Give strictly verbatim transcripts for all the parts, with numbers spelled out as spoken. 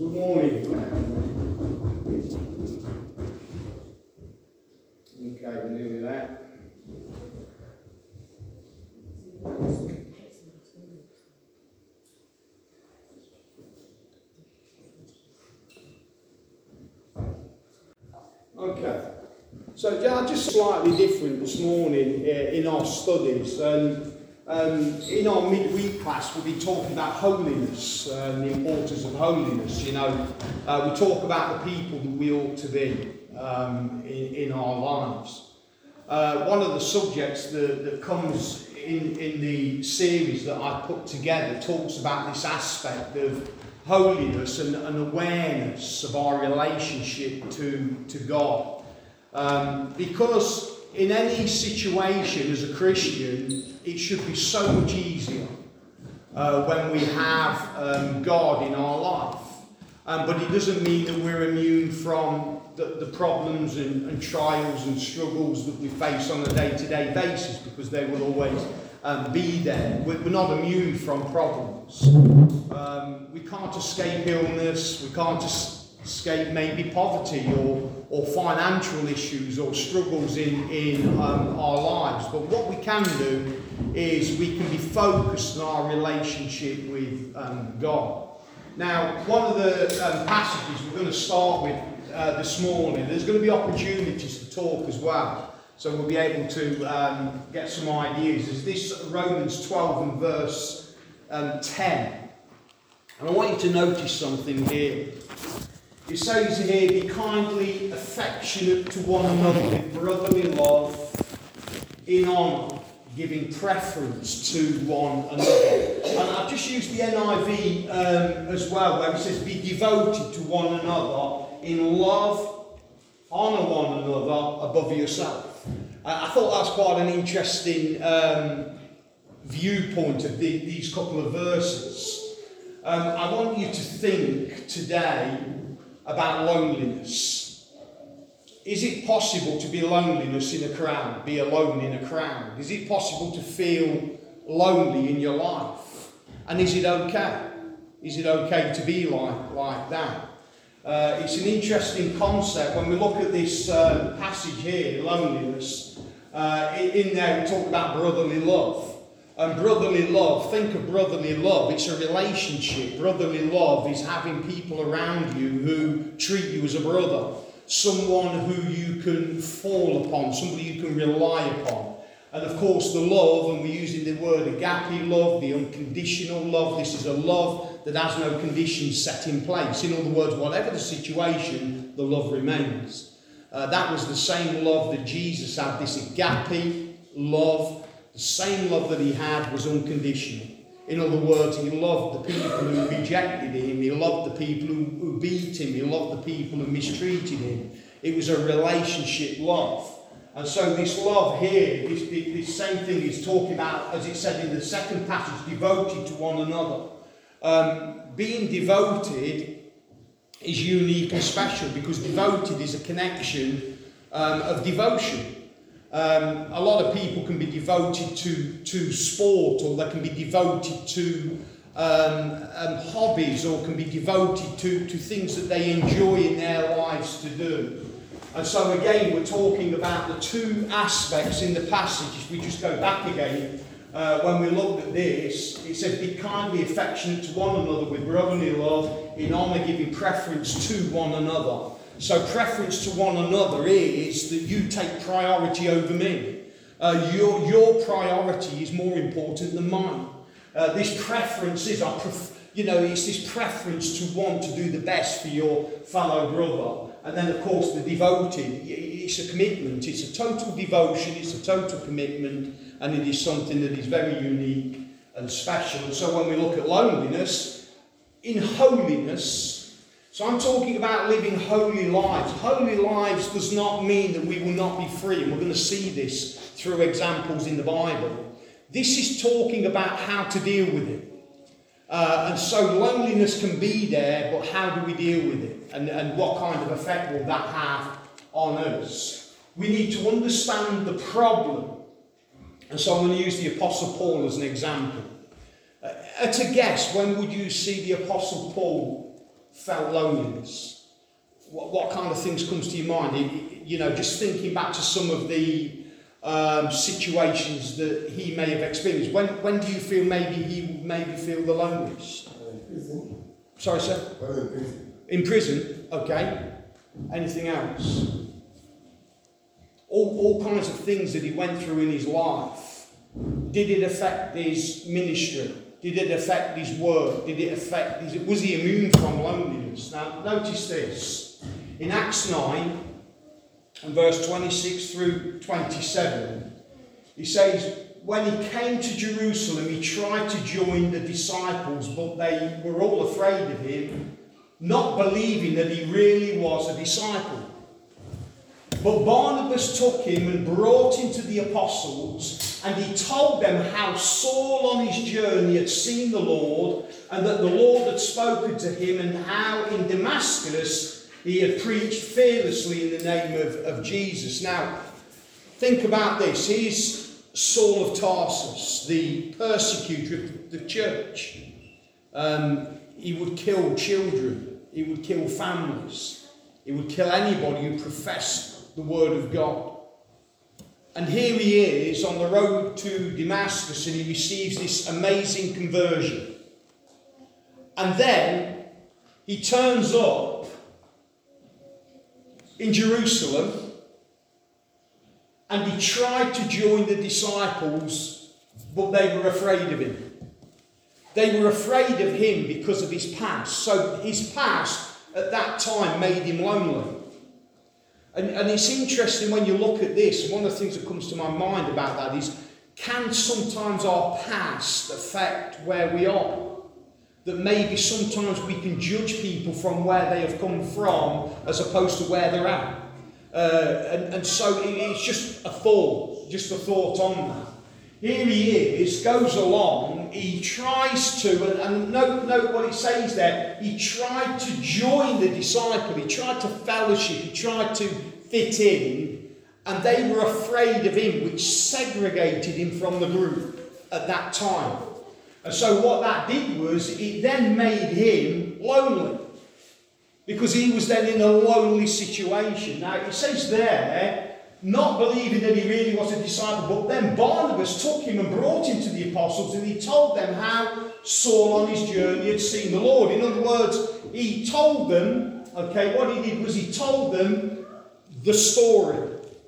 Good morning. Okay, we're nearly there. Okay, so yeah, just slightly different this morning uh, in our studies. And um, in our midweek class, we'll be talking about holiness uh, and the importance of holiness. You know, uh, we talk about the people that we ought to be um, in, in our lives. Uh, one of the subjects that, that comes in, in the series that I put together talks about this aspect of holiness and, and awareness of our relationship to, to God. Um, because in any situation as a Christian, it should be so much easier uh, when we have um, God in our life. Um, but it doesn't mean that we're immune from the, the problems and, and trials and struggles that we face on a day-to-day basis, because they will always um, be there. We're not immune from problems. Um, we can't escape illness, we can't es- escape maybe poverty or, or financial issues or struggles in, in um, our lives. But what we can do is we can be focused on our relationship with um, God. Now, one of the um, passages we're going to start with uh, this morning, there's going to be opportunities to talk as well, so we'll be able to um, get some ideas, is this Romans twelve and verse um, ten. And I want you to notice something here. It says here, be kindly affectionate to one another with brotherly love, in honour, giving preference to one another. And I've just used the N I V um, as well, where it says, be devoted to one another in love, honour one another above yourself. I, I thought that's quite an interesting um, viewpoint of the, these couple of verses. Um, I want you to think today about loneliness. Is it possible to be loneliness in a crowd, be alone in a crowd? Is it possible to feel lonely in your life? And is it okay? Is it okay to be like, like that? Uh, it's an interesting concept. When we look at this uh, passage here, loneliness, uh, in, in there we talk about brotherly love. And brotherly love, think of brotherly love, it's a relationship. Brotherly love is having people around you who treat you as a brother. Someone who you can fall upon, somebody you can rely upon. And of course the love, and we're using the word agape love, the unconditional love. This is a love that has no conditions set in place. In other words, whatever the situation, the love remains. Uh, that was the same love that Jesus had, this agape love. The same love that he had was unconditional. In other words, he loved the people who rejected him. He loved the people who, who beat him. He loved the people who mistreated him. It was a relationship love. And so this love here, this, this same thing is talking about, as it said in the second passage, devoted to one another. Um, being devoted is unique and special, because devoted is a connection um, of devotion. Um, a lot of people can be devoted to, to sport, or they can be devoted to um, um, hobbies, or can be devoted to, to things that they enjoy in their lives to do. And so again, we're talking about the two aspects in the passage. If we just go back again, uh, when we looked at this, it says, be kindly affectionate to one another with brotherly love, in honour giving preference to one another. So preference to one another is that you take priority over me. Uh, your, your priority is more important than mine. Uh, this preference is, I pref- you know, it's this preference to want to do the best for your fellow brother. And then, of course, the devoted, it's a commitment. It's a total devotion, it's a total commitment, and it is something that is very unique and special. And so when we look at loneliness, in holiness, so I'm talking about living holy lives. Holy lives does not mean that we will not be free. And we're going to see this through examples in the Bible. This is talking about how to deal with it. Uh, and so loneliness can be there, but how do we deal with it? And, and what kind of effect will that have on us? We need to understand the problem. And so I'm going to use the Apostle Paul as an example. Uh, at a guess, when would you see the Apostle Paul felt loneliness? What, what kind of things comes to your mind? You know, just thinking back to some of the um, situations that he may have experienced. When when do you feel maybe he would maybe feel the loneliest? In prison. Sorry, sir? Well, in prison. In prison, okay. Anything else? All, all kinds of things that he went through in his life. Did it affect his ministry? Did it affect his work? Did it affect his... Was he immune from loneliness? Now, notice this. In Acts nine, and verse twenty-six through twenty-seven, he says, when he came to Jerusalem, he tried to join the disciples, but they were all afraid of him, not believing that he really was a disciple. But Barnabas took him and brought him to the apostles, and he told them how Saul on his journey had seen the Lord, and that the Lord had spoken to him, and how in Damascus he had preached fearlessly in the name of, of Jesus. Now, think about this. He's Saul of Tarsus, the persecutor of the church. Um, he would kill children. He would kill families. He would kill anybody who professed the word of God. And here he is on the road to Damascus, and he receives this amazing conversion. And then he turns up in Jerusalem, and he tried to join the disciples, but they were afraid of him. They were afraid of him because of his past. So his past at that time made him lonely. And, and it's interesting when you look at this, one of the things that comes to my mind about that is, can sometimes our past affect where we are? That maybe sometimes we can judge people from where they have come from as opposed to where they're at. Uh, and, and so it, it's just a thought, just a thought on that. Here he is, goes along, he tries to, and, and note, note what it says there, he tried to join the disciple, he tried to fellowship, he tried to fit in, and they were afraid of him, which segregated him from the group at that time. And so what that did was, it then made him lonely, because he was then in a lonely situation. Now it says there, not believing that he really was a disciple, but then Barnabas took him and brought him to the apostles, and he told them how Saul on his journey had seen the Lord. In other words, he told them, okay, what he did was he told them the story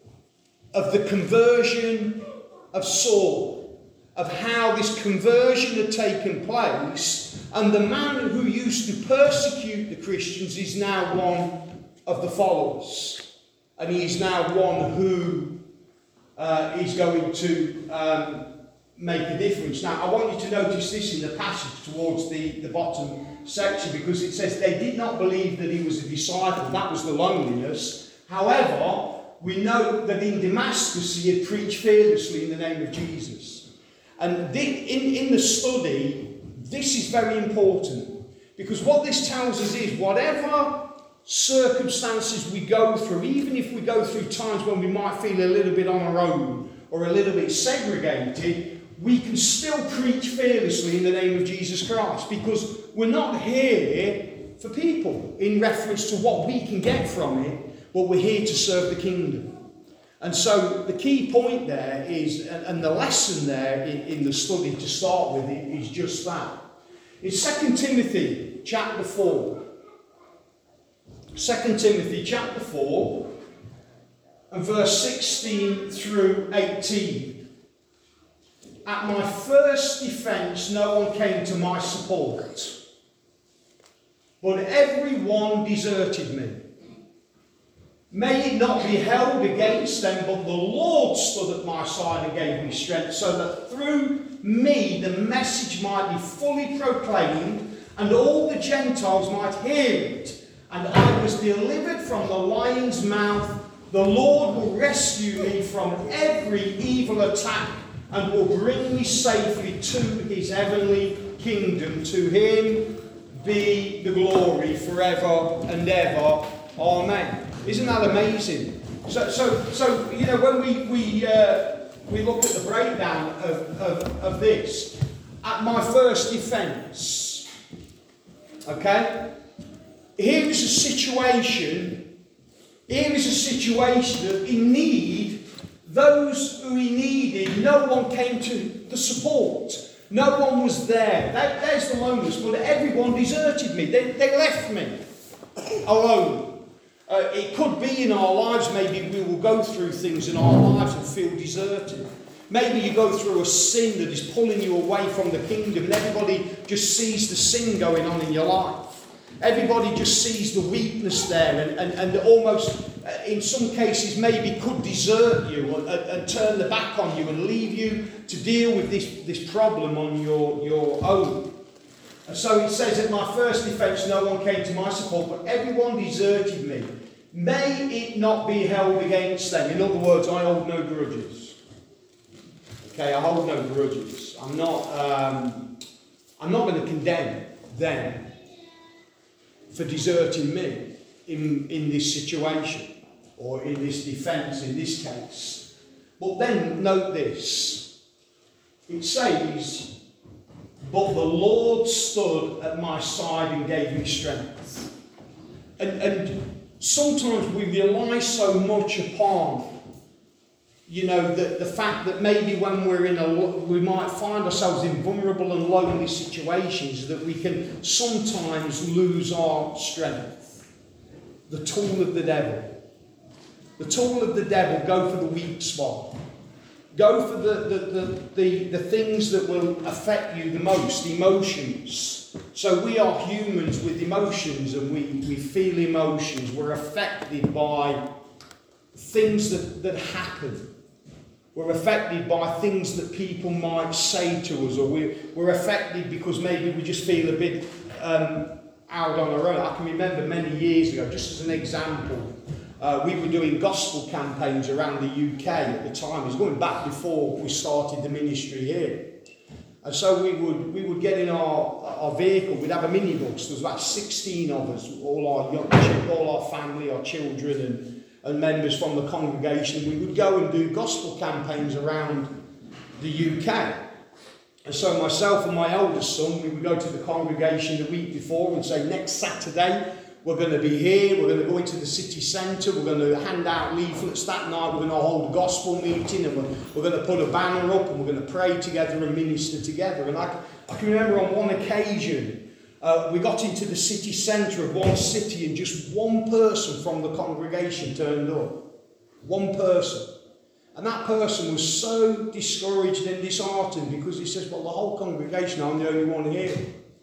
of the conversion of Saul, of how this conversion had taken place, and the man who used to persecute the Christians is now one of the followers. And he is now one who uh, is going to um, make a difference. Now, I want you to notice this in the passage towards the, the bottom section, because it says they did not believe that he was a disciple. That was the loneliness. However, we know that in Damascus he had preached fearlessly in the name of Jesus. And in, in the study, this is very important, because what this tells us is whatever circumstances we go through, even if we go through times when we might feel a little bit on our own or a little bit segregated, we can still preach fearlessly in the name of Jesus Christ, because we're not here for people in reference to what we can get from it, but we're here to serve the kingdom. And so the key point there is, and the lesson there in, in the study to start with it is just that. In Second Timothy chapter four, Second Timothy chapter four and verse sixteen through eighteen. At my first defence no one came to my support, but everyone deserted me. May it not be held against them, but the Lord stood at my side and gave me strength, so that through me the message might be fully proclaimed, and all the Gentiles might hear it. And I was delivered from the lion's mouth. The Lord will rescue me from every evil attack, and will bring me safely to his heavenly kingdom. To him be the glory forever and ever. Amen. Isn't that amazing? So, so, so you know, when we we uh, we look at the breakdown of, of, of this, at my first defence, okay, here is a situation, here is a situation that in need, those who he needed, no one came to the support. No one was there. That, there's the loneliness. But everyone deserted me. They, they left me alone. Uh, it could be in our lives, maybe we will go through things in our lives and feel deserted. Maybe you go through a sin that is pulling you away from the kingdom, and everybody just sees the sin going on in your life. Everybody just sees the weakness there, and, and, and almost, uh, in some cases, maybe could desert you and, and, and turn the back on you and leave you to deal with this, this problem on your, your own. And so it says, at my first defence, no one came to my support, but everyone deserted me. May it not be held against them. In other words, I hold no grudges. Okay, I hold no grudges. I'm not, um, I'm not going to condemn them for deserting me in, in this situation, or in this defence, in this case. But then note this. It says, but the Lord stood at my side and gave me strength. And, and sometimes we rely so much upon, you know, the, the fact that maybe when we're in a, we might find ourselves in vulnerable and lonely situations, that we can sometimes lose our strength. The tool of the devil. The tool of the devil, go for the weak spot. Go for the, the, the, the, the things that will affect you the most, emotions. So we are humans with emotions, and we, we feel emotions. We're affected by things that, that happen. We're affected by things that people might say to us, or we're, we're affected because maybe we just feel a bit um, out on our own. I can remember many years ago, just as an example, uh, we were doing gospel campaigns around the U K at the time. It was going back before we started the ministry here. And so we would we would get in our, our vehicle, we'd have a minibus. There was about sixteen of us, all our young, all our family, our children, and and members from the congregation. We would go and do gospel campaigns around the U K. And so myself and my eldest son, we would go to the congregation the week before and say, next Saturday, we're going to be here, we're going to go into the city centre, we're going to hand out leaflets that night, we're going to hold a gospel meeting, and we're, we're going to put a banner up, and we're going to pray together and minister together. And I, I can remember on one occasion, Uh, we got into the city centre of one city, and just one person from the congregation turned up. One person. And that person was so discouraged and disheartened, because he says, well, the whole congregation, I'm the only one here.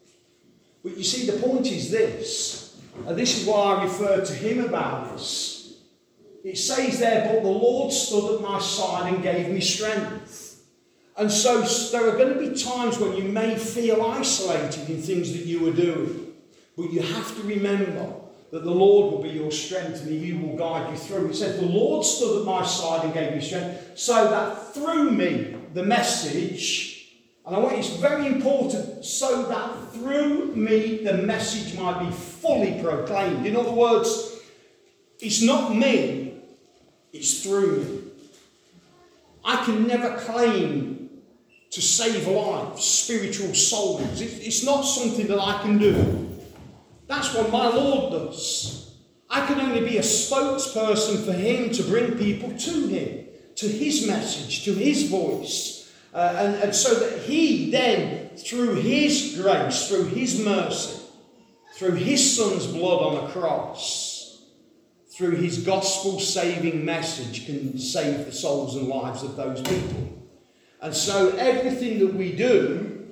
But you see, the point is this, and this is why I referred to him about this. It says there, but the Lord stood at my side and gave me strength. And so there are going to be times when you may feel isolated in things that you are doing. But you have to remember that the Lord will be your strength, and He will guide you through. It says, the Lord stood at my side and gave me strength, so that through me, the message, and I want it's very important, so that through me, the message might be fully proclaimed. In other words, it's not me, it's through me. I can never claim to save lives, spiritual souls. It, it's not something that I can do. That's what my Lord does. I can only be a spokesperson for Him to bring people to Him, to His message, to His voice. Uh, and, and so that He then, through His grace, through His mercy, through His Son's blood on a cross, through His gospel-saving message, can save the souls and lives of those people. And so everything that we do,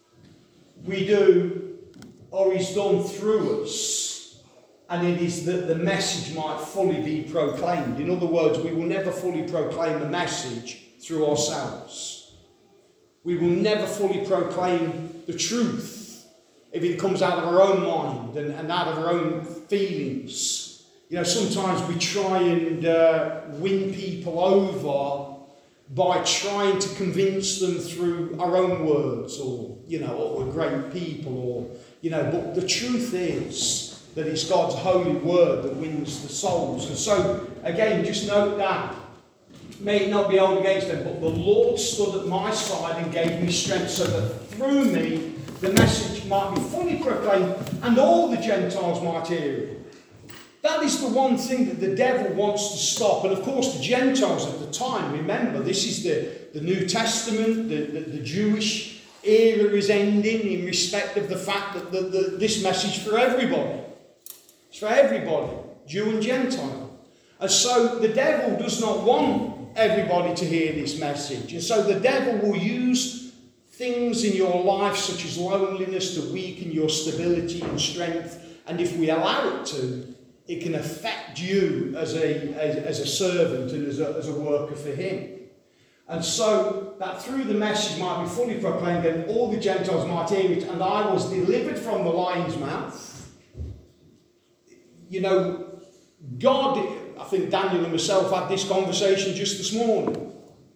we do, or is done through us, and it is that the message might fully be proclaimed. In other words, we will never fully proclaim the message through ourselves. We will never fully proclaim the truth if it comes out of our own mind and, and out of our own feelings. You know, sometimes we try and uh, win people over by trying to convince them through our own words, or, you know, or we're great people, or, you know, but the truth is that it's God's holy word that wins the souls. And so, again, just note that. May it not be held against them, but the Lord stood at my side and gave me strength, so that through me the message might be fully proclaimed and all the Gentiles might hear it. That is the one thing that the devil wants to stop. And of course the Gentiles at the time, remember, this is the, the New Testament, the, the, the Jewish era is ending in respect of the fact that the, the, this message for everybody. It's for everybody, Jew and Gentile. And so the devil does not want everybody to hear this message. And so the devil will use things in your life such as loneliness to weaken your stability and strength. And if we allow it to, it can affect you as a, as, as a servant and as a, as a worker for him. And so that through the message might be fully proclaimed and all the Gentiles might hear it, and I was delivered from the lion's mouth. You know, God, I think Daniel and myself had this conversation just this morning.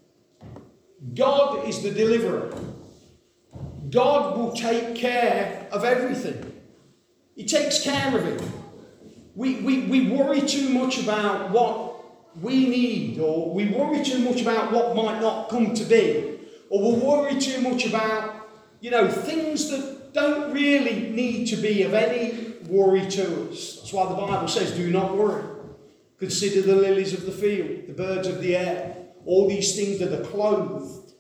God is the deliverer. God will take care of everything. He takes care of it. We, we, we worry too much about what we need, or we worry too much about what might not come to be, or we worry too much about, you know, things that don't really need to be of any worry to us. That's why the Bible says, do not worry. Consider the lilies of the field, the birds of the air, all these things that are clothed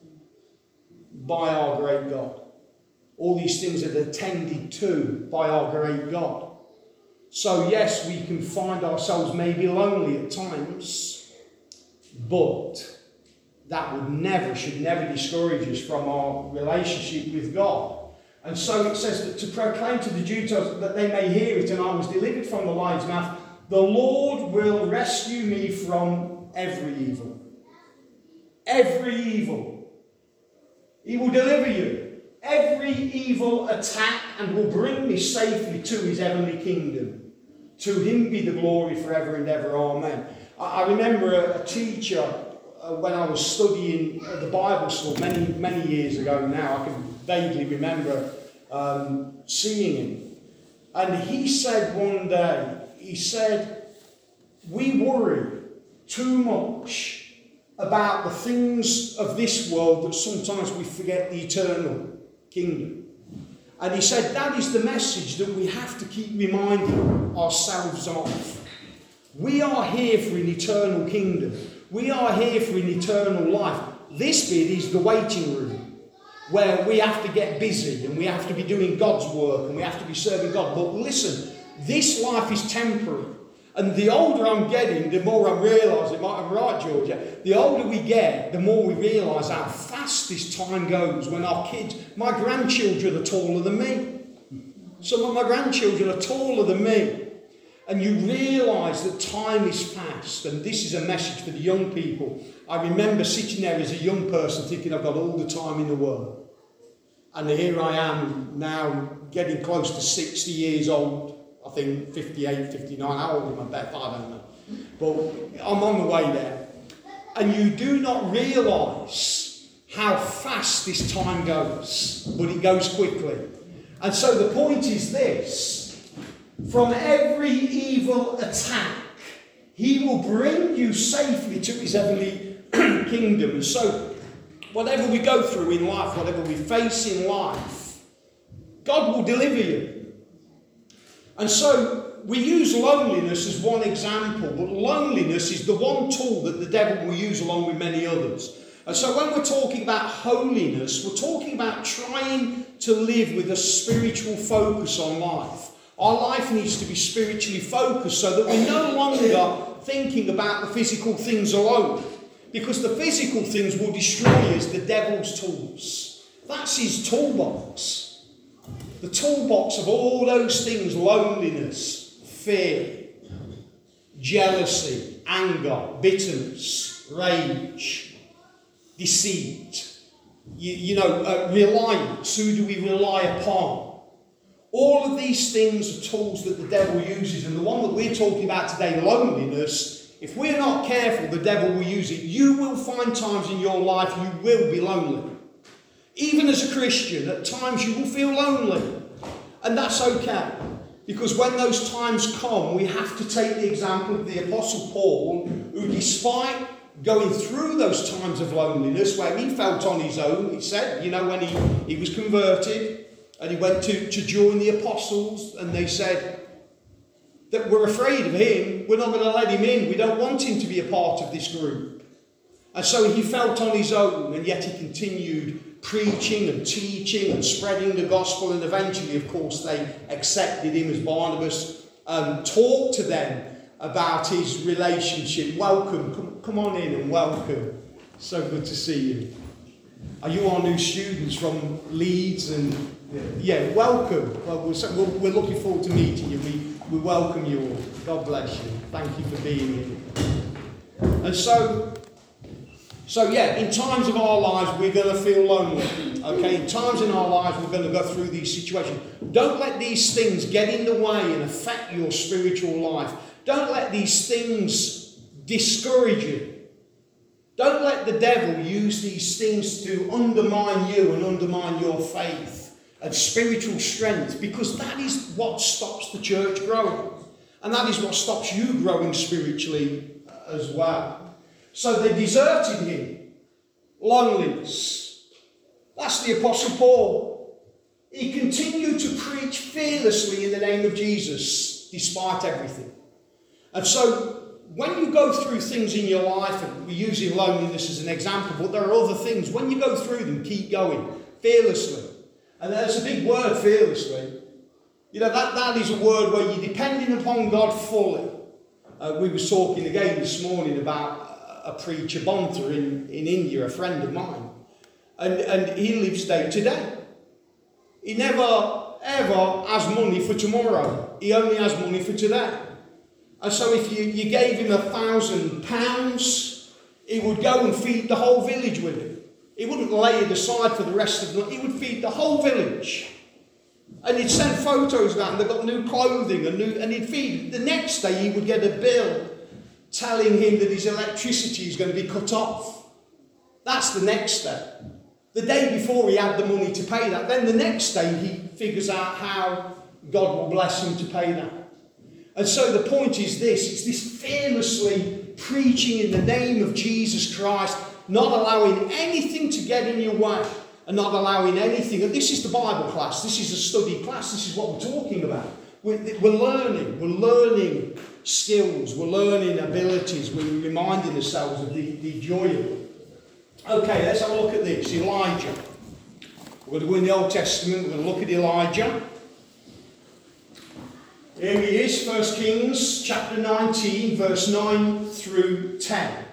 by our great God. All these things that are tended to by our great God. So yes, we can find ourselves maybe lonely at times, but that would never, should never discourage us from our relationship with God. And so it says that to proclaim to the Gentiles that they may hear it, and I was delivered from the lion's mouth, the Lord will rescue me from every evil. Every evil. He will deliver you. Every evil attack, and will bring me safely to his heavenly kingdom. To him be the glory forever and ever. Amen. I, I remember a, a teacher uh, when I was studying at the Bible school many, many years ago now. I can vaguely remember um, seeing him. And he said one day, he said, we worry too much about the things of this world that sometimes we forget the eternal kingdom. And he said that is the message that we have to keep reminding ourselves of. We are here for an eternal kingdom. We are here for an eternal life. This bit is the waiting room, where we have to get busy and we have to be doing God's work and we have to be serving God. But listen, this life is temporary. And the older I'm getting, the more I'm realising, I'm right, Georgia, the older we get, the more we realise how fast this time goes when our kids, my grandchildren are taller than me. Some of my grandchildren are taller than me. And you realise that time is fast. And this is a message for the young people. I remember sitting there as a young person thinking I've got all the time in the world. And here I am now getting close to sixty years old. I think fifty-eight, fifty-nine, how old am I, Beth? I don't know. But I'm on the way there. And you do not realise how fast this time goes, but it goes quickly. And so the point is this: from every evil attack, he will bring you safely to his heavenly kingdom. And so whatever we go through in life, whatever we face in life, God will deliver you. And so we use loneliness as one example, but loneliness is the one tool that the devil will use along with many others. And so when we're talking about holiness, we're talking about trying to live with a spiritual focus on life. Our life needs to be spiritually focused so that we're no longer thinking about the physical things alone. Because the physical things will destroy us, the devil's tools. That's his toolbox. The toolbox of all those things: loneliness, fear, jealousy, anger, bitterness, rage, deceit, you, you know, uh, reliance. Who do we rely upon? All of these things are tools that the devil uses, and the one that we're talking about today, loneliness, if we're not careful, the devil will use it. You will find times in your life you will be lonely. Even as a Christian, at times you will feel lonely. And that's okay. Because when those times come, we have to take the example of the Apostle Paul, who despite going through those times of loneliness, where he felt on his own, he said, you know, when he, he was converted, And he went to, to join the apostles, and they said that we're afraid of him. We're not going to let him in. We don't want him to be a part of this group. And so he felt on his own, and yet he continued preaching and teaching and spreading the gospel. And eventually, of course, they accepted him as Barnabas, um, talked to them about his relationship. Welcome, come, come on in and welcome. So good to see you. Are you our new students from Leeds? And yeah, welcome. Well, we're, we're looking forward to meeting you. We, we welcome you all. God bless you. Thank you for being here. And so, so yeah, in times of our lives, we're going to feel lonely. Okay, in times in our lives, we're going to go through these situations. Don't let these things get in the way and affect your spiritual life. Don't let these things discourage you. Don't let the devil use these things to undermine you and undermine your faith and spiritual strength, because that is what stops the church growing. And that is what stops you growing spiritually as well. So they deserted him. Loneliness. That's the Apostle Paul. He continued to preach fearlessly in the name of Jesus, despite everything. And so when you go through things in your life, and we're using loneliness as an example, but there are other things, when you go through them, keep going, fearlessly. And that's a big word, fearlessly. You know, that, that is a word where you're depending upon God fully. Uh, we were talking again this morning about a preacher, Bonta, in, in India, a friend of mine. And, and he lives day to day. He never, ever has money for tomorrow. He only has money for today. And so if you, you gave him a thousand pounds, he would go and feed the whole village with it. He wouldn't lay it aside for the rest of the night. He would feed the whole village. And he'd send photos out, and they've got new clothing, and, new, and he'd feed. The next day he would get a bill telling him that his electricity is going to be cut off. That's the next day. The day before he had the money to pay that. Then the next day he figures out how God will bless him to pay that. And so the point is this, it's this fearlessly preaching in the name of Jesus Christ, not allowing anything to get in your way, and not allowing anything. And this is the Bible class, this is a study class, this is what we're talking about. We're, we're learning, we're learning skills, we're learning abilities, we're reminding ourselves of the, the joy of it. Okay, let's have a look at this, Elijah. We're going to go in the Old Testament, we're going to look at Elijah. Here he is, First Kings chapter nineteen, verse nine through ten.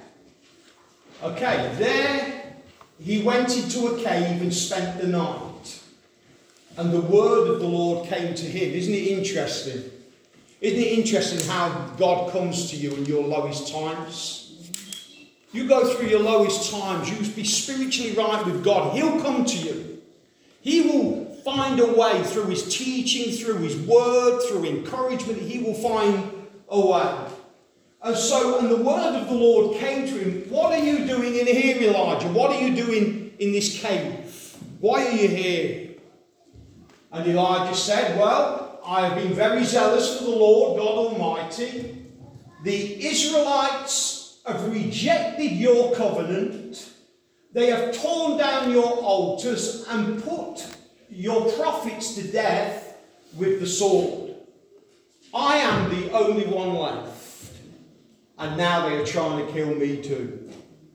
Okay, there he went into a cave and spent the night. And the word of the Lord came to him. Isn't it interesting? Isn't it interesting how God comes to you in your lowest times? You go through your lowest times, you be spiritually right with God. He'll come to you. He will find a way through his teaching, through his word, through encouragement. He will find a way. And so, and the word of the Lord came to him. What are you doing in here, Elijah? What are you doing in this cave? Why are you here? And Elijah said, well, I have been very zealous for the Lord God Almighty. The Israelites have rejected your covenant. They have torn down your altars and put your prophets to death with the sword. I am the only one left. And now they are trying to kill me too.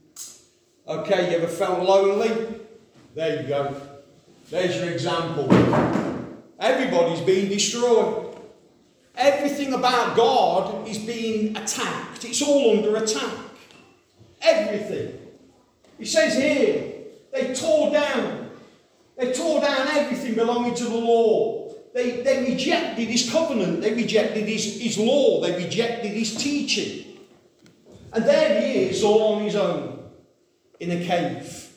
Okay, you ever felt lonely? There you go. There's your example. Everybody's being destroyed. Everything about God is being attacked. It's all under attack. Everything. He says here, they tore down. They tore down everything belonging to the Lord. They, they rejected his covenant. They rejected his, his law. They rejected his teaching. And there he is, all on his own, in a cave.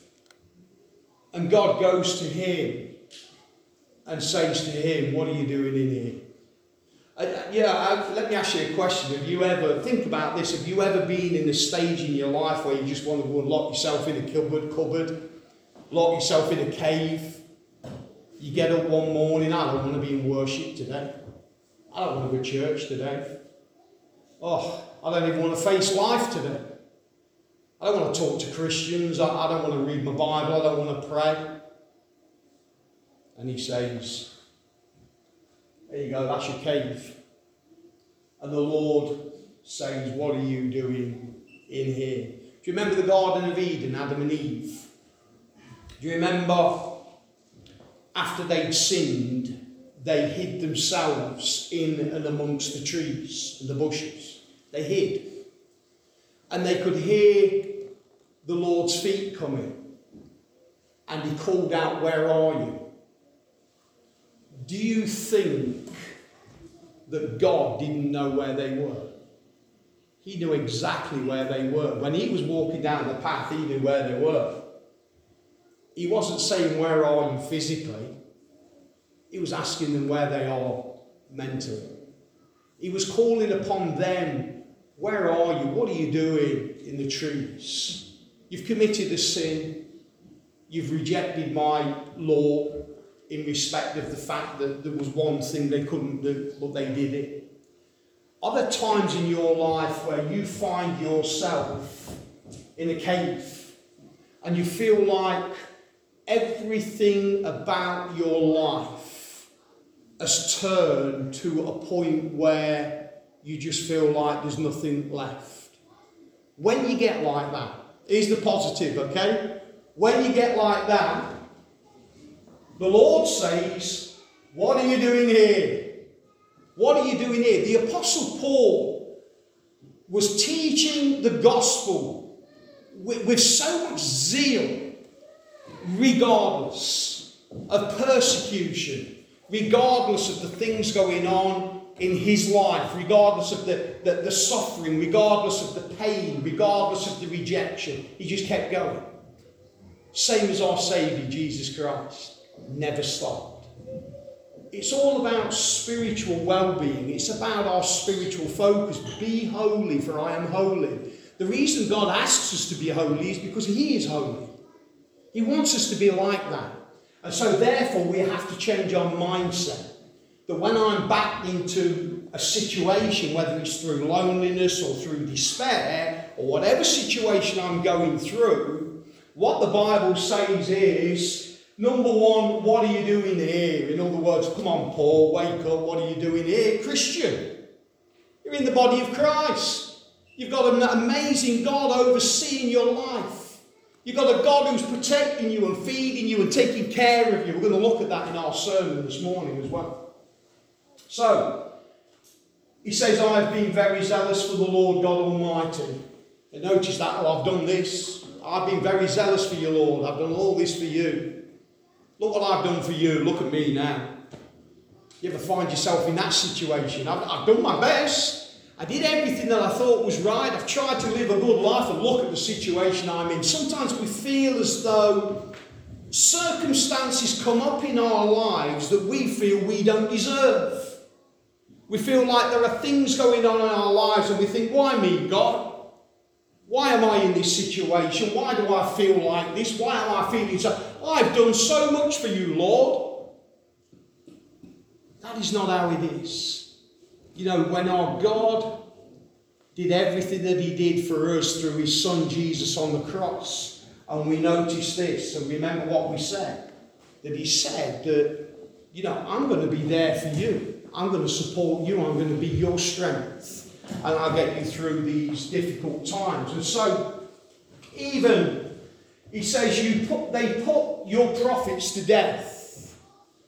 And God goes to him and says to him, what are you doing in here? Uh, yeah, I, let me ask you a question. Have you ever, think about this, have you ever been in a stage in your life where you just want to go and lock yourself in a cupboard, cupboard, lock yourself in a cave? You get up one morning, I don't want to be in worship today. I don't want to go to church today. Oh, I don't even want to face life today. I don't want to talk to Christians. I, I don't want to read my Bible. I don't want to pray. And he says, There you go, that's your cave. And the Lord says, what are you doing in here? Do you remember the Garden of Eden, Adam and Eve? Do you remember after they'd sinned, they hid themselves in and amongst the trees and the bushes? They hid. And they could hear the Lord's feet coming. And he called out, where are you? Do you think that God didn't know where they were? He knew exactly where they were. When he was walking down the path, he knew where they were. He wasn't saying, where are you physically? He was asking them where they are mentally. He was calling upon them, where are you? What are you doing in the trees? You've committed a sin. You've rejected my law in respect of the fact that there was one thing they couldn't do, but they did it. Are there times in your life where you find yourself in a cave and you feel like everything about your life has turned to a point where you just feel like there's nothing left? When you get like that, here's the positive, okay? When you get like that, the Lord says, what are you doing here? What are you doing here? The Apostle Paul was teaching the gospel with, with so much zeal, regardless of persecution, regardless of the things going on in his life, regardless of the, the, the suffering, regardless of the pain, regardless of the rejection. He just kept going. Same as our Saviour, Jesus Christ. Never stopped. It's all about spiritual well-being. It's about our spiritual focus. Be holy, for I am holy. The reason God asks us to be holy is because he is holy. He wants us to be like that. And so therefore we have to change our mindset. That when I'm backed into a situation, whether it's through loneliness or through despair, or whatever situation I'm going through, what the Bible says is, number one, what are you doing here? In other words, come on, Paul, wake up. What are you doing here? Christian, you're in the body of Christ. You've got an amazing God overseeing your life. You've got a God who's protecting you and feeding you and taking care of you. We're going to look at that in our sermon this morning as well. So, he says, I have been very zealous for the Lord God Almighty. And notice that, oh, I've done this. I've been very zealous for you, Lord. I've done all this for you. Look what I've done for you. Look at me now. You ever find yourself in that situation? I've, I've done my best. I did everything that I thought was right. I've tried to live a good life, and look at the situation I'm in. Sometimes we feel as though circumstances come up in our lives that we feel we don't deserve. We feel like there are things going on in our lives and we think, why me, God? Why am I in this situation? Why do I feel like this? Why am I feeling so? I've done so much for you, Lord. That is not how it is. You know, when our God did everything that he did for us through his son Jesus on the cross, and we notice this, and remember what we said, that he said that, you know, I'm going to be there for you. I'm going to support you. I'm going to be your strength. And I'll get you through these difficult times. And so, even, he says, you put, they put your prophets to death.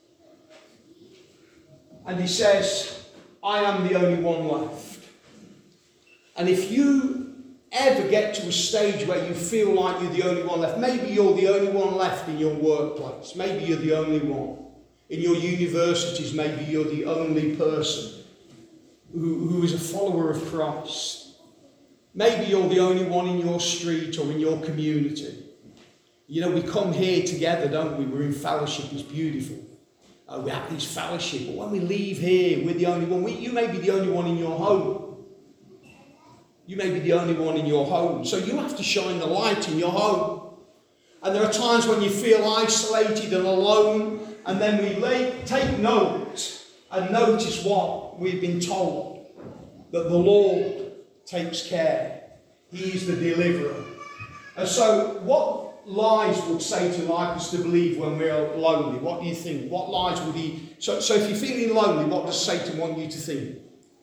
And he says, I am the only one left. And if you ever get to a stage where you feel like you're the only one left, maybe you're the only one left in your workplace, maybe you're the only one. In your universities, maybe you're the only person who, who is a follower of Christ. Maybe you're the only one in your street or in your community. You know, we come here together, don't we? We're in fellowship. It's beautiful. Uh, we have this fellowship. But when we leave here, we're the only one. We, you may be the only one in your home. You may be the only one in your home. So you have to shine the light in your home. And there are times when you feel isolated and alone. And then we lay, take note and notice what we've been told. That the Lord takes care. He is the deliverer. And so what lies would Satan like us to believe when we're lonely? What do you think? What lies would he... So, so if you're feeling lonely, what does Satan want you to think?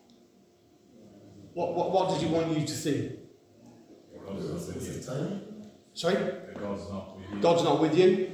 What, what, what does he want you to think? Sorry? God's not with you. God's not with you?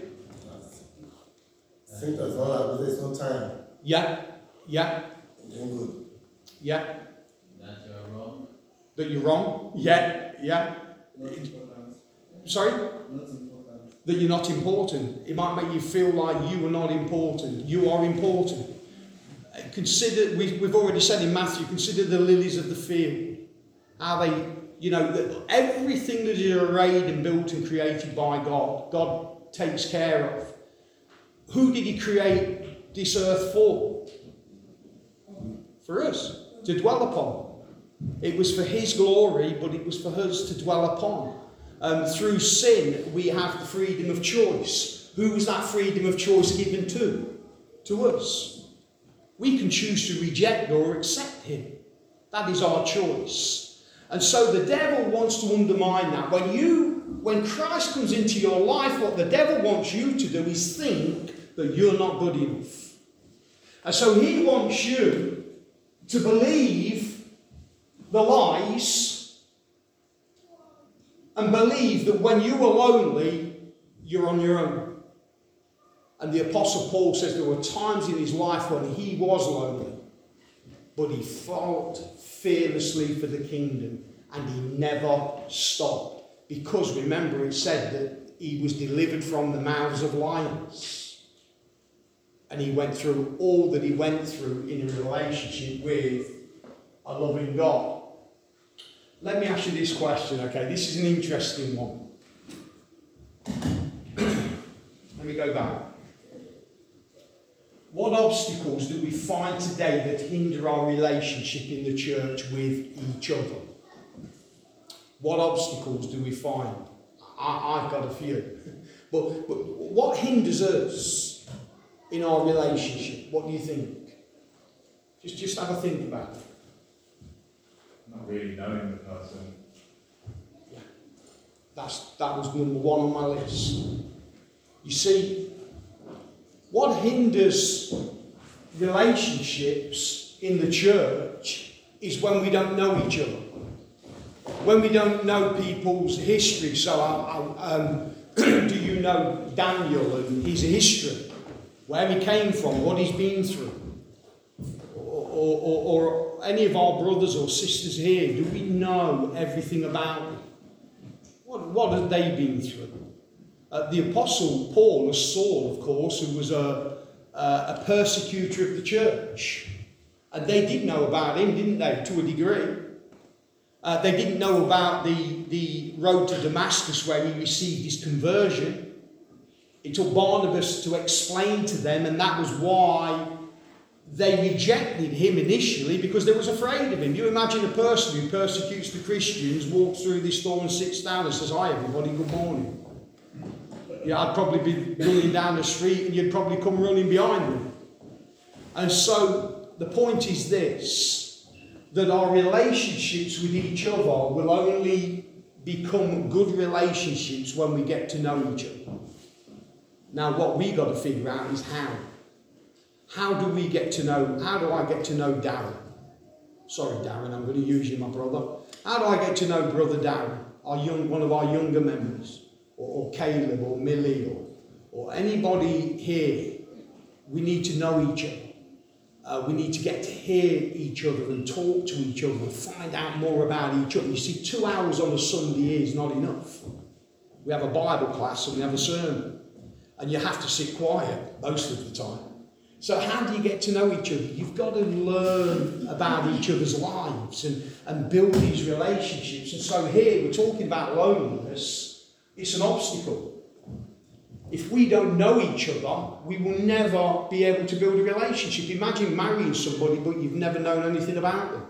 Satan's not like, there's no time. Yeah, yeah, Doing good. yeah. That you're wrong. That you're wrong? Yeah, yeah. Sorry? That you're not important. It might make you feel like you are not important. You are important. Consider, we, we've already said in Matthew, consider the lilies of the field. How they, you know, that everything that is arrayed and built and created by God, God takes care of. Who did he create this earth for? For us, to dwell upon. It was for his glory, but it was for us to dwell upon. Um, through sin, we have the freedom of choice. Who was that freedom of choice given to? To us. We can choose to reject or accept him. That is our choice. And so the devil wants to undermine that. When you, when Christ comes into your life, what the devil wants you to do is think that you're not good enough. And so he wants you to believe the lies and believe that when you are lonely, you're on your own. And the Apostle Paul says there were times in his life when he was lonely, but he fought fearlessly for the kingdom and he never stopped. Because remember, it said that he was delivered from the mouths of lions. And he went through all that he went through in a relationship with a loving God. Let me ask you this question, okay? This is an interesting one. Let me go back. What obstacles do we find today that hinder our relationship in the church with each other? What obstacles do we find? I, I've got a few. But, but what hinders us in our relationship? What do you think? Just, just have a think about it. Not really knowing the person. Yeah. That's, that was number one on my list. You see, what hinders relationships in the church is when we don't know each other. When we don't know people's history. So, I, I, um, do you know Daniel and his history? Where he came from, what he's been through? Or, or, or any of our brothers or sisters here, do we know everything about them? What, what have they been through? Uh, the Apostle Paul, as Saul, of course, who was a, a, a persecutor of the church. And they did know about him, didn't they, to a degree? Uh, they didn't know about the, the road to Damascus where he received his conversion. It took Barnabas to explain to them, and that was why they rejected him initially, because they was afraid of him. You imagine a person who persecutes the Christians, walks through this door and sits down and says, "Hi everybody, good morning." Yeah, I'd probably be running down the street and you'd probably come running behind them. And so the point is this, that our relationships with each other will only become good relationships when we get to know each other. Now what we got to figure out is how. How do we get to know, how do I get to know Darren? Sorry Darren, I'm going to use you, my brother. How do I get to know Brother Darren, our young, one of our younger members? Or, or Caleb, or Millie, or, or anybody here? We need to know each other. Uh, we need to get to hear each other and talk to each other and find out more about each other. You see, two hours on a Sunday is not enough. We have a Bible class and we have a sermon. And you have to sit quiet most of the time. So how do you get to know each other? You've got to learn about each other's lives and, and build these relationships. And so here we're talking about loneliness. It's an obstacle. If we don't know each other, we will never be able to build a relationship. Imagine marrying somebody but you've never known anything about them.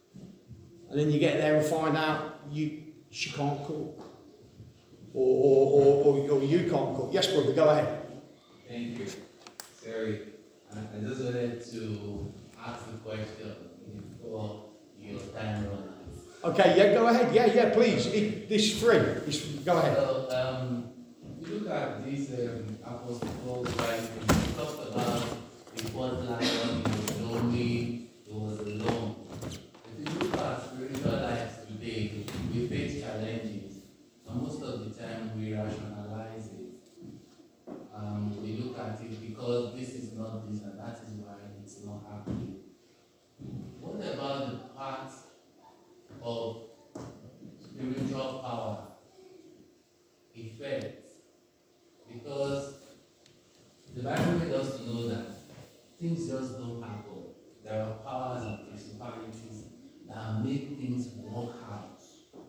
And then you get there and find out you she can't cook. Or, or, or, or, or you can't cook. Yes, brother, go ahead. Thank you. Sorry, I, I just wanted to ask a question before your time runs. Okay, yeah, go ahead. Yeah, yeah, please. It, this is free. It's, go ahead. So, um, look at this um, apostle writing, he talks about the fourth life when he was lonely, he was alone. If you look at spiritual life today, we face challenges, and most of the time we rationalize it. Um, we look at it because this is not this, and that is why it's not happening. What about the part of spiritual power, effect? Because the Bible made us to know that things just don't happen. There are powers and principalities that make things work out.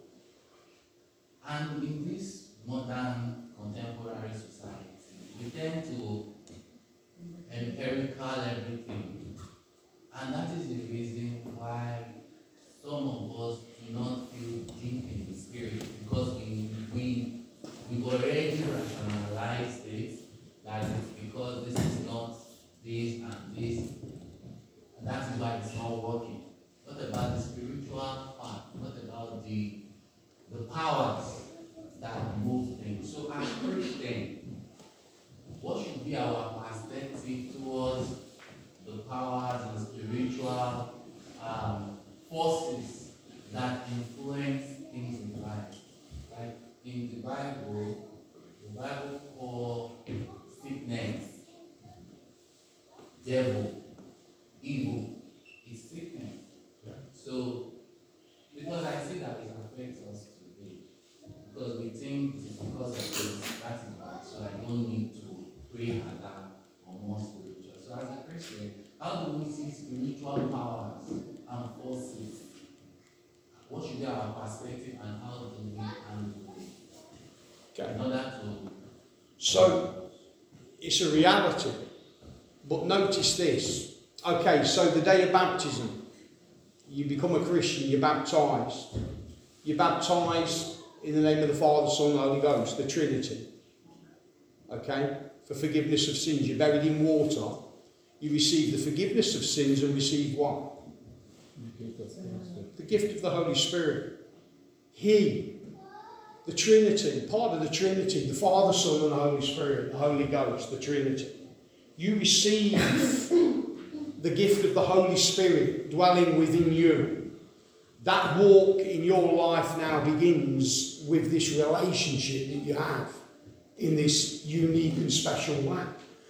And in this modern contemporary society, we tend to empirical everything. And that is the reason why some of us do not feel deep in the spirit, because we we we already rationalized it, that it's because this is not this and this, and that is why it's not working. What about the spiritual part? What about the the powers that move things? So as Christians, what should be our perspective towards the powers and spiritual um, forces that influence things in life? Like in the Bible, the Bible calls sickness, devil, evil is sickness. Yeah. So, because I see that it affects us today, because we think it's because of this, that is bad, so I don't need to pray harder or more spiritual. So as a Christian, how do we see spiritual powers and forces? What should be our perspective and how do we handle it? Okay. In order to... So, it's a reality. But notice this. Okay, so the day of baptism, you become a Christian, you're baptised. You're baptised in the name of the Father, Son, and Holy Ghost, the Trinity. Okay? For forgiveness of sins. You're buried in water. You receive the forgiveness of sins and receive what? The gift of the Holy Spirit. He, the Trinity, part of the Trinity, the Father, Son, and the Holy Spirit, the Holy Ghost, the Trinity. You receive the gift of the Holy Spirit dwelling within you. That walk in your life now begins with this relationship that you have in this unique and special way.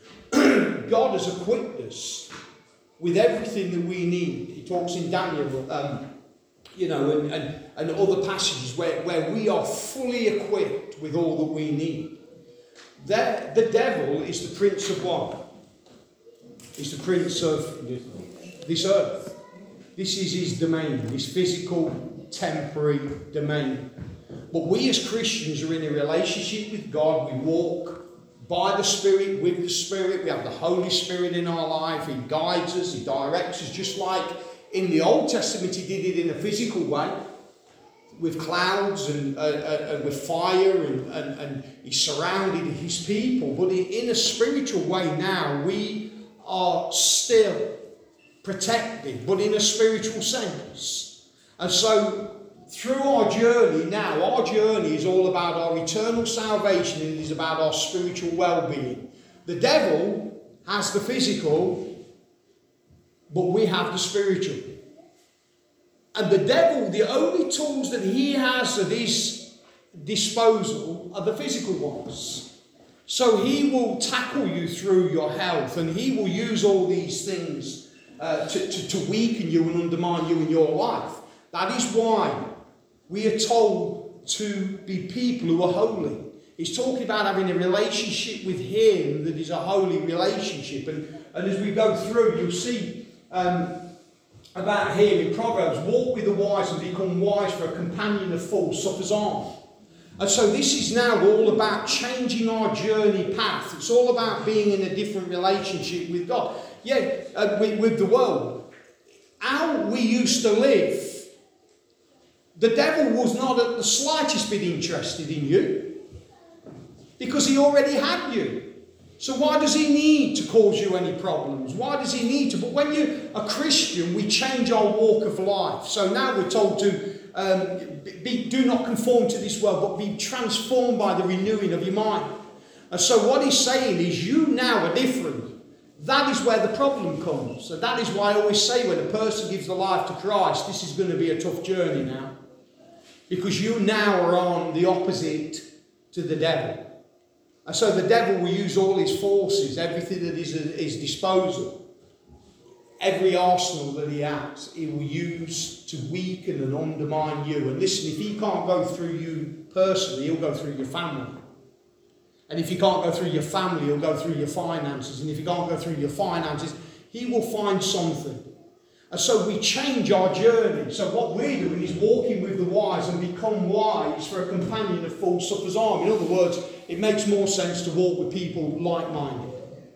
God has equipped us with everything that we need. He talks in Daniel, um, you know, and, and, and other passages where, where we are fully equipped with all that we need. The, the devil is the prince of what? He's the prince of this earth. This is his domain, his physical, temporary domain. But we as Christians are in a relationship with God. We walk by the Spirit, with the Spirit. We have the Holy Spirit in our life. He guides us, he directs us, just like in the Old Testament he did it in a physical way, with clouds and, uh, uh, and with fire, and, and, and he surrounded his people. But in a spiritual way now, we are still protected, but in a spiritual sense. And so through our journey now, our journey is all about our eternal salvation, and it is about our spiritual well-being. The devil has the physical, but we have the spiritual. And the devil, the only tools that he has at his disposal are the physical ones. So he will tackle you through your health, and he will use all these things uh, to, to, to weaken you and undermine you in your life. That is why we are told to be people who are holy. He's talking about having a relationship with him that is a holy relationship. And, and as we go through, you'll see um, about him in Proverbs, walk with the wise and become wise, for a companion of fools suffers harm. And so this is now all about changing our journey path. It's all about being in a different relationship with God. Yeah, uh, with, with the world. How we used to live, the devil was not at the slightest bit interested in you, because he already had you. So why does he need to cause you any problems? Why does he need to? But when you're a Christian, we change our walk of life. So now we're told to um, be, do not conform to this world, but be transformed by the renewing of your mind. And so what he's saying is, you now are different. That is where the problem comes. And that is why I always say, when a person gives their life to Christ, this is going to be a tough journey now. Because you now are on the opposite to the devil. And so the devil will use all his forces, everything that is at his disposal, every arsenal that he has, he will use to weaken and undermine you. And listen, if he can't go through you personally, he'll go through your family. And if he can't go through your family, he'll go through your finances. And if he can't go through your finances, he will find something. And so we change our journey. So what we're doing is walking with the wise and become wise for a companion of full supper's arm. In other words, it makes more sense to walk with people like-minded.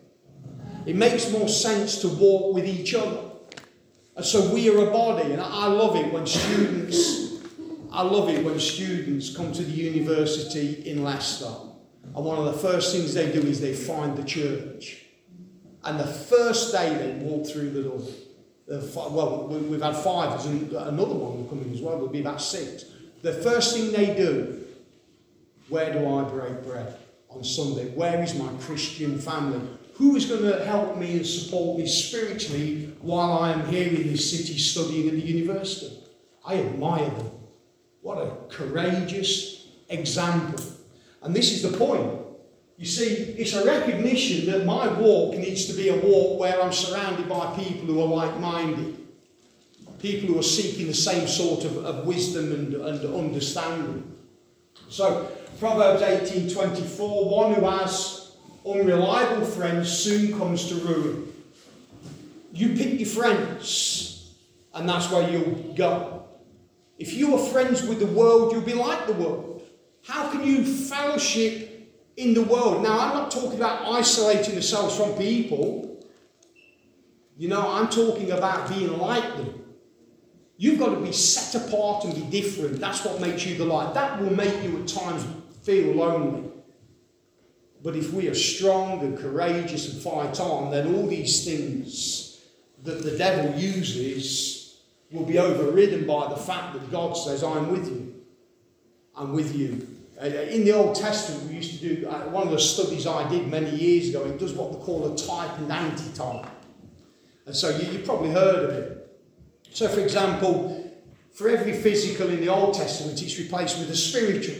It makes more sense to walk with each other. And so we are a body. And I love it when students, I love it when students come to the university in Leicester. And one of the first things they do is they find the church. And the first day they walk through the door, well, we've had five, there's another one will come in as well, there'll be about six. The first thing they do, where do I break bread on Sunday? Where is my Christian family? Who is going to help me and support me spiritually while I am here in this city studying at the university? I admire them. What a courageous example. And this is the point. You see, it's a recognition that my walk needs to be a walk where I'm surrounded by people who are like-minded. People who are seeking the same sort of, of wisdom and, and understanding. So, Proverbs eighteen twenty-four, one who has unreliable friends soon comes to ruin. You pick your friends, and that's where you'll go. If you are friends with the world, you'll be like the world. How can you fellowship in the world? Now, I'm not talking about isolating ourselves from people. You know, I'm talking about being like them. You've got to be set apart and be different. That's what makes you the light. That will make you at times feel lonely. But if we are strong and courageous and fight on, then all these things that the devil uses will be overridden by the fact that God says, I'm with you. I'm with you. Uh, in the Old Testament, we used to do, uh, one of the studies I did many years ago, it does what they call a type and antitype. And so you, you've probably heard of it. So, for example, for every physical in the Old Testament, it's replaced with a spiritual.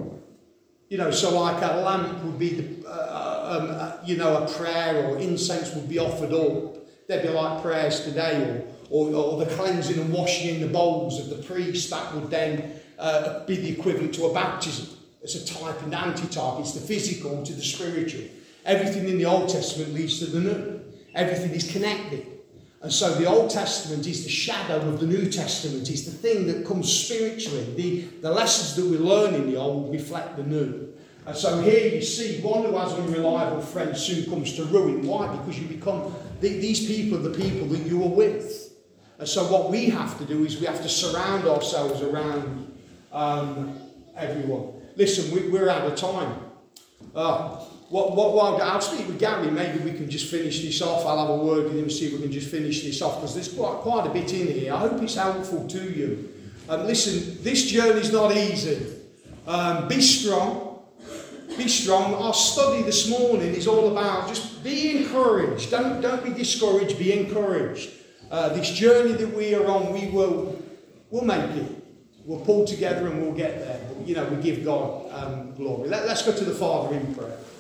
You know, so like a lamp would be, the, uh, um, uh, you know, a prayer, or incense would be offered up. They'd be like prayers today, or, or, or the cleansing and washing in the bowls of the priest. That would then uh, be the equivalent to a baptism. It's a type and antitype. It's the physical to the spiritual. Everything in the Old Testament leads to the New. Everything is connected. And so the Old Testament is the shadow of the New Testament. It's the thing that comes spiritually. The, the lessons that we learn in the Old reflect the New. And so here you see, one who has unreliable friends soon comes to ruin. Why? Because you become, the, these people are the people that you are with. And so what we have to do is we have to surround ourselves around um, everyone. Listen, we, we're out of time. Uh, what, what, what, I'll speak with Gary. Maybe we can just finish this off. I'll have a word with him and see if we can just finish this off, because there's quite, quite a bit in here. I hope it's helpful to you. Um, listen, this journey's not easy. Um, be strong. Be strong. Our study this morning is all about just be encouraged. Don't, don't be discouraged. Be encouraged. Uh, this journey that we are on, we will we'll make it. We'll pull together and we'll get there. But, you know, we give God um, glory. Let, let's go to the Father in prayer.